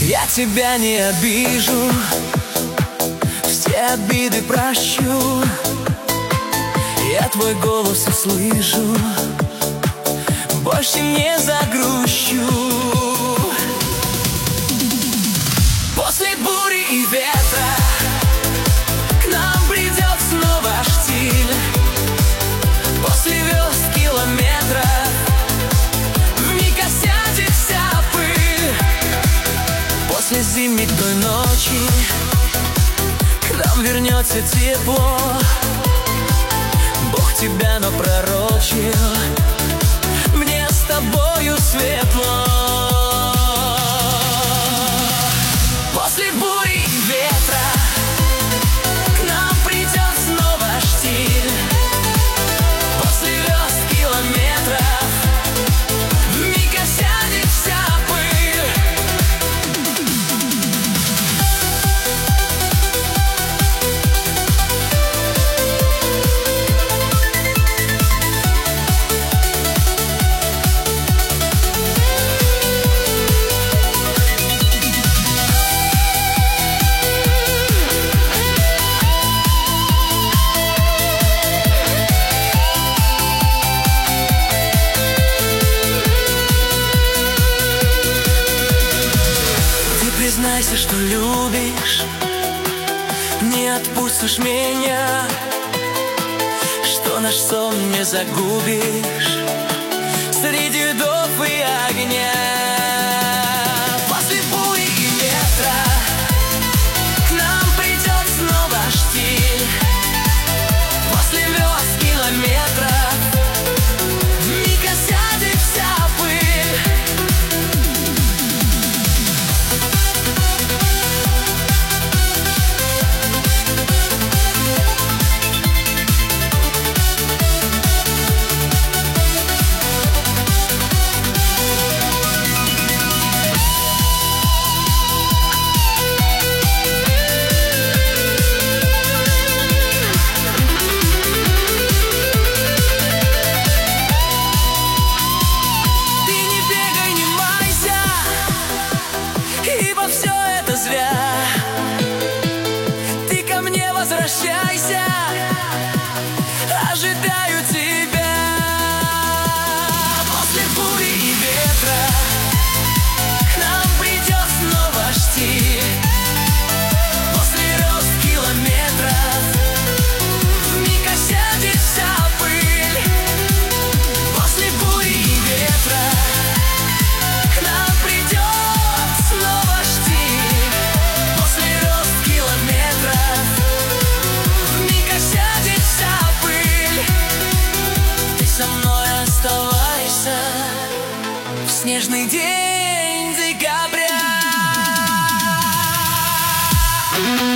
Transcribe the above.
Я тебя не обижу, все обиды прощу. Я твой голос услышу, больше не загрущу. После бури и ветра к нам придет снова штиль. После вёрст километров вмиг осядет вся пыль. После зимней той ночи к нам вернется тепло. Бог тебя напророчил, мне с тобою светло. После бури и ветра к нам придет снова штиль. После вёрст километров вмиг осядет вся пыль. Признайся, что любишь, не отпустишь меня, что наш сон не загубишь среди дов и огня. После бури и ветра к нам придет снова штиль. После вёрст километров вмиг осядет вся пыль. Возвращайся, ожидаю тебя. После бури и ветра к нам придет снова штиль. После вёрст километров вмиг осядет вся пыль. После бури и ветра к нам придет снова штиль. После вёрст километров сядет вся пыль. Ты со мной оставайся в снежный день декабря.